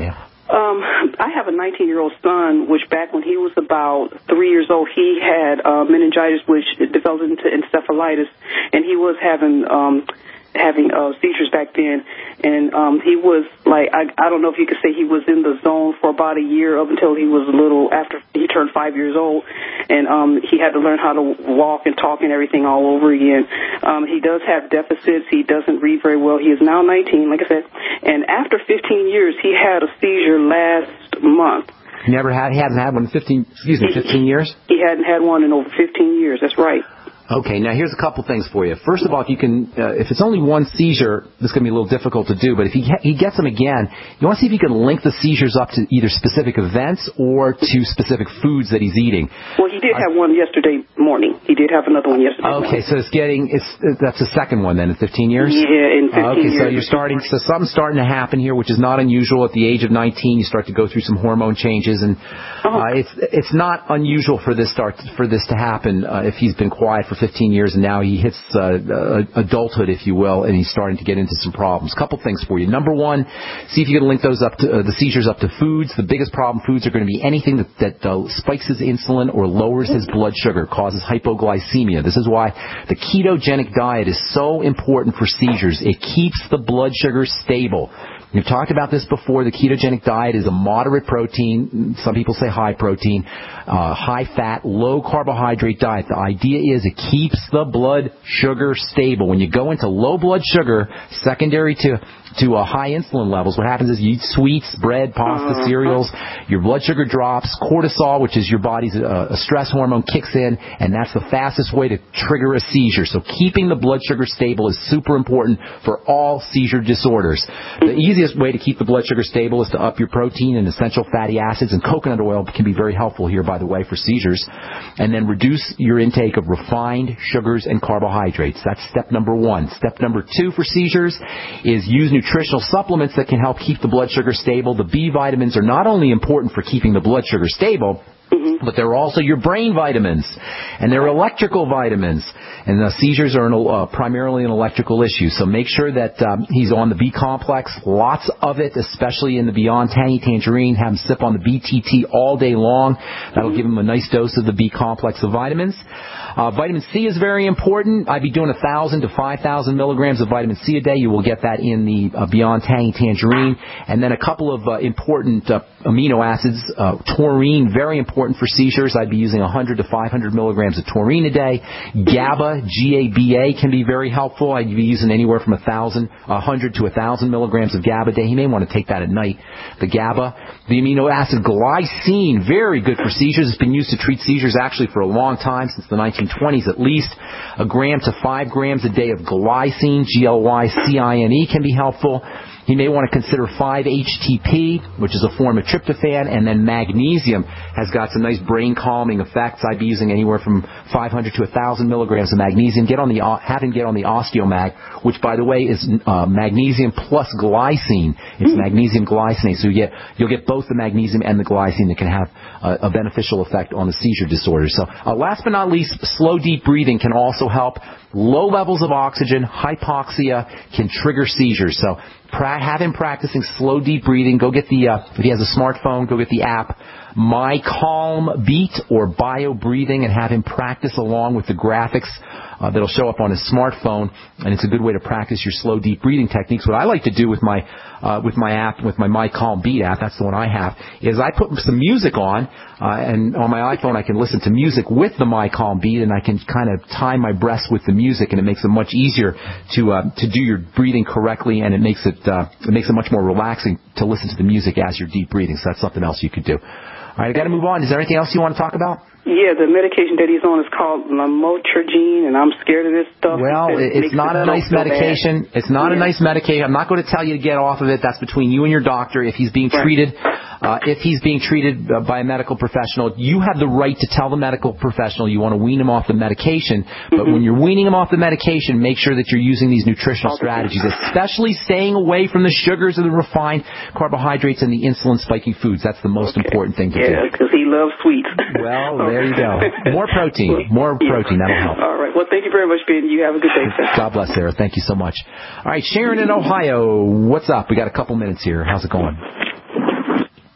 Um, I have a nineteen-year-old son, which back when he was about three years old, he had uh, meningitis, which developed into encephalitis, and he was having um, having uh, seizures back then. And um, he was like, I, I don't know if you could say he was in the zone for about a year up until he was a little after he turned five years old, and um, he had to learn how to walk and talk and everything all over again. Um, he does have deficits. He doesn't read very well. He is now nineteen, like I said, and after fifteen years, he had a seizure last month. He never had, he hasn't had one in fifteen, excuse me, fifteen years? He hadn't had one in over fifteen years. That's right. Okay, now here's a couple things for you. First of all, if you can, uh, if it's only one seizure, this is going to be a little difficult to do, but if he, he gets them again, you want to see if you can link the seizures up to either specific events or to specific foods that he's eating. Well, he did have one yesterday morning. He did have another one yesterday Okay, morning. so it's getting, it's that's the second one then in fifteen years? Yeah, in fifteen okay, years. so you're starting, so something's starting to happen here, which is not unusual. At the age of nineteen, you start to go through some hormone changes, and uh, it's it's not unusual for this start for this to happen uh, if he's been quiet for fifteen years and now he hits uh, adulthood, if you will, and he's starting to get into some problems. Couple things for you. Number one, see if you can link those up to uh, the seizures up to foods. The biggest problem foods are going to be anything that, that uh, spikes his insulin or lowers his blood sugar, causes hypoglycemia. This is why the ketogenic diet is so important for seizures. It keeps the blood sugar stable. We've talked about this before. The ketogenic diet is a moderate protein, some people say high protein, uh, high fat, low carbohydrate diet. The idea is it keeps the blood sugar stable. When you go into low blood sugar, secondary to to uh, high insulin levels, what happens is you eat sweets, bread, pasta, cereals, your blood sugar drops, cortisol, which is your body's uh, a stress hormone, kicks in, and that's the fastest way to trigger a seizure. So keeping the blood sugar stable is super important for all seizure disorders. The easiest way to keep the blood sugar stable is to up your protein and essential fatty acids, and coconut oil can be very helpful here, by the way, for seizures. And then reduce your intake of refined sugars and carbohydrates. That's step number one. Step number two for seizures is use nutritional supplements that can help keep the blood sugar stable. The B vitamins are not only important for keeping the blood sugar stable, mm-hmm. but they're also your brain vitamins, and they're electrical vitamins. And the seizures are an, uh, primarily an electrical issue. So make sure that um, he's on the B complex, lots of it, especially in the Beyond Tangy Tangerine. Have him sip on the B T T all day long. That'll give him a nice dose of the B complex of vitamins. Uh, vitamin C is very important. I'd be doing one thousand to five thousand milligrams of vitamin C a day. You will get that in the uh, Beyond Tangy Tangerine. And then a couple of uh, important uh, amino acids. Uh, taurine, very important for seizures. I'd be using one hundred to five hundred milligrams of taurine a day. GABA, G A B A, can be very helpful. I'd be using anywhere from one thousand, one hundred to one thousand milligrams of GABA a day. He may want to take that at night. The GABA. The amino acid glycine, very good for seizures. It's been used to treat seizures actually for a long time, since the nineteen twenties at least. A gram to five grams a day of glycine, G L Y C I N E, can be helpful. You may want to consider five H T P, which is a form of tryptophan, and then magnesium has got some nice brain calming effects. I'd be using anywhere from five hundred to one thousand milligrams of magnesium. Get on the, have him get on the Osteomag, which, by the way, is uh, magnesium plus glycine. It's magnesium glycinate, so you get, you'll get both the magnesium and the glycine that can have a, a beneficial effect on the seizure disorder. So, uh, last but not least, slow, deep breathing can also help. Low levels of oxygen, hypoxia, can trigger seizures. So pra- have him practicing slow, deep breathing. Go get the, uh, if he has a smartphone, go get the app My Calm Beat or Bio Breathing, and have him practice along with the graphics uh, that'll show up on his smartphone. And it's a good way to practice your slow, deep breathing techniques. What I like to do with my uh, with my app, with my My Calm Beat app, that's the one I have, is I put some music on, uh, and on my iPhone I can listen to music with the My Calm Beat, and I can kind of time my breaths with the music, and it makes it much easier to uh, to do your breathing correctly, and it makes it uh, it makes it much more relaxing to listen to the music as you're deep breathing. So that's something else you could do. All right, I got to move on. Is there anything else you want to talk about? Yeah, the medication that he's on is called lamotrigine, and I'm scared of this stuff. Well, it it's not a nice medication. So it's not yeah. a nice medication. I'm not going to tell you to get off of it. That's between you and your doctor. If he's being right. treated, uh, if he's being treated uh, by a medical professional, you have the right to tell the medical professional you want to wean him off the medication. But mm-hmm. when you're weaning him off the medication, make sure that you're using these nutritional strategies, especially staying away from the sugars and the refined carbohydrates and the insulin-spiking foods. That's the most okay. important thing to yeah, do. Yeah, because he loves sweets. Well, there you go. More protein. More protein. That'll help. All right. Well, thank you very much, Ben. You have a good day, sir. God bless, Sarah. Thank you so much. All right, Sharon in Ohio. What's up? We got a couple minutes here. How's it going?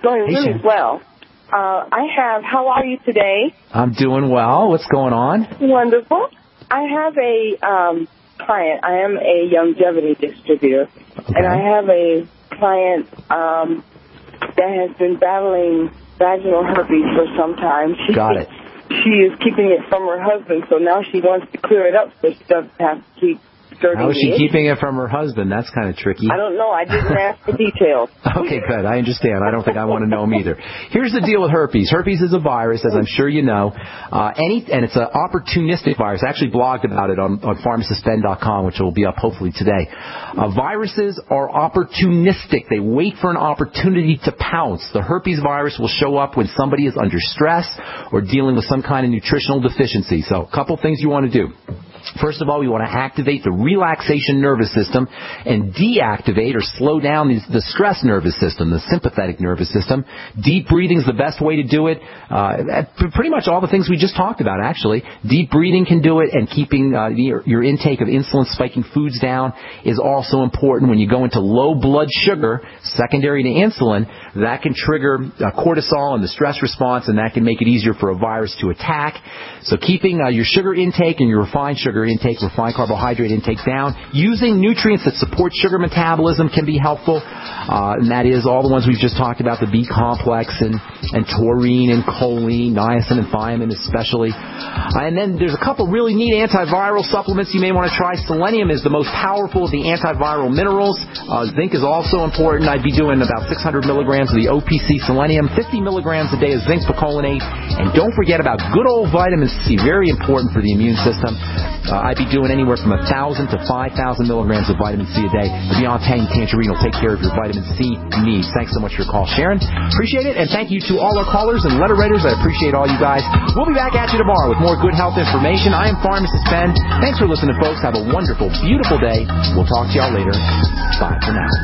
going Hey, really Sharon. well. Uh, I have, how are you today? I'm doing well. What's going on? Wonderful. I have a um, client. I am a longevity distributor, Okay. and I have a client um, that has been battling vaginal herpes for some time. She, Got it. She is keeping it from her husband, so now she wants to clear it up so she doesn't have to keep skirting How is she the keeping it from her husband? That's kind of tricky. I don't know. I didn't ask for details. Okay, good. I understand. I don't think I want to know them either. Here's the deal with herpes. Herpes is a virus, as I'm sure you know. Uh, any, and it's an opportunistic virus. I actually blogged about it on, on pharmacist ben dot com, which will be up hopefully today. Uh, viruses are opportunistic. They wait for an opportunity to pounce. The herpes virus will show up when somebody is under stress or dealing with some kind of nutritional deficiency. So a couple things you want to do. First of all, we want to activate the relaxation nervous system and deactivate or slow down the, the stress nervous system, the sympathetic nervous system. Deep breathing is the best way to do it. Uh, pretty much all the things we just talked about, actually. Deep breathing can do it, and keeping uh, your, your intake of insulin-spiking foods down is also important. When you go into low blood sugar, secondary to insulin, that can trigger uh, cortisol and the stress response, and that can make it easier for a virus to attack. So keeping uh, your sugar intake and your refined sugar intake, refined carbohydrate intake down. Using nutrients that support sugar metabolism can be helpful, uh, and that is all the ones we've just talked about, the B complex and, and taurine and choline, niacin and thiamine especially. Uh, and then there's a couple really neat antiviral supplements you may want to try. Selenium is the most powerful of the antiviral minerals. Uh, zinc is also important. I'd be doing about six hundred milligrams of the O P C selenium, fifty milligrams a day of zinc picolinate, and don't forget about good old vitamin C, very important for the immune system. Uh, I'd be doing anywhere from one thousand to five thousand milligrams of vitamin C a day. The Beyond Tangy Tangerine will take care of your vitamin C needs. Thanks so much for your call, Sharon. Appreciate it, and thank you to all our callers and letter writers. I appreciate all you guys. We'll be back at you tomorrow with more good health information. I am Pharmacist Ben. Thanks for listening, folks. Have a wonderful, beautiful day. We'll talk to y'all later. Bye for now.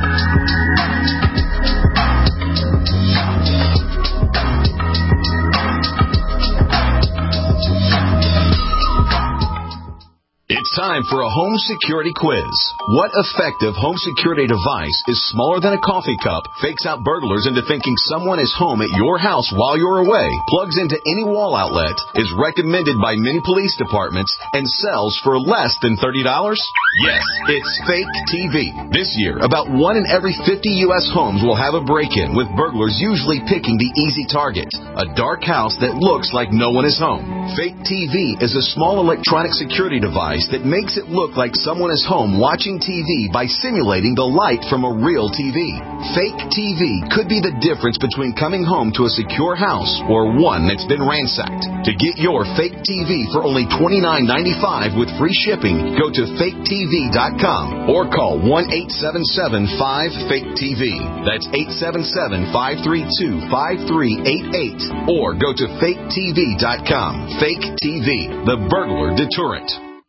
It's time for a home security quiz. What effective home security device is smaller than a coffee cup, fakes out burglars into thinking someone is home at your house while you're away, plugs into any wall outlet, is recommended by many police departments, and sells for less than thirty dollars? Yes, it's Fake T V. This year, about one in every fifty U S homes will have a break-in, with burglars usually picking the easy target, a dark house that looks like no one is home. Fake T V is a small electronic security device that makes it look like someone is home watching T V by simulating the light from a real T V. Fake T V could be the difference between coming home to a secure house or one that's been ransacked. To get your fake T V for only twenty-nine ninety-five with free shipping, go to fake T V dot com or call one eight seven seven five fake T V. That's eight seven seven five three two five three eight eight or go to fake T V dot com. Fake T V, the burglar deterrent.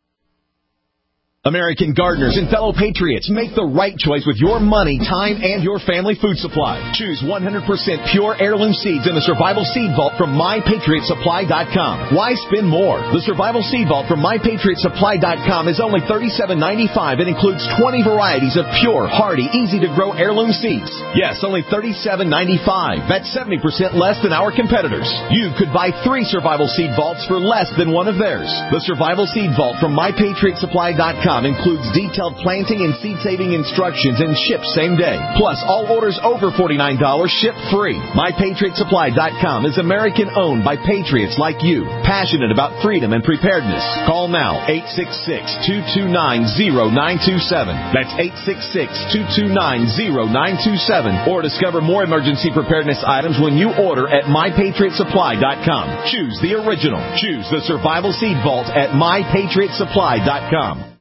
American gardeners and fellow patriots, make the right choice with your money, time, and your family food supply. Choose one hundred percent pure heirloom seeds in the Survival Seed Vault from my patriot supply dot com. Why spend more? The Survival Seed Vault from my patriot supply dot com is only thirty-seven ninety-five and includes twenty varieties of pure, hardy, easy-to-grow heirloom seeds. Yes, only thirty-seven ninety-five. That's seventy percent less than our competitors. You could buy three Survival Seed Vaults for less than one of theirs. The Survival Seed Vault from my patriot supply dot com includes detailed planting and seed-saving instructions and ships same day. Plus, all orders over forty-nine dollars ship free. my patriot supply dot com is American-owned by patriots like you, passionate about freedom and preparedness. Call now, eight six six, two two nine, zero nine two seven. That's eight six six, two two nine, zero nine two seven. Or discover more emergency preparedness items when you order at my patriot supply dot com. Choose the original. Choose the Survival Seed Vault at my patriot supply dot com.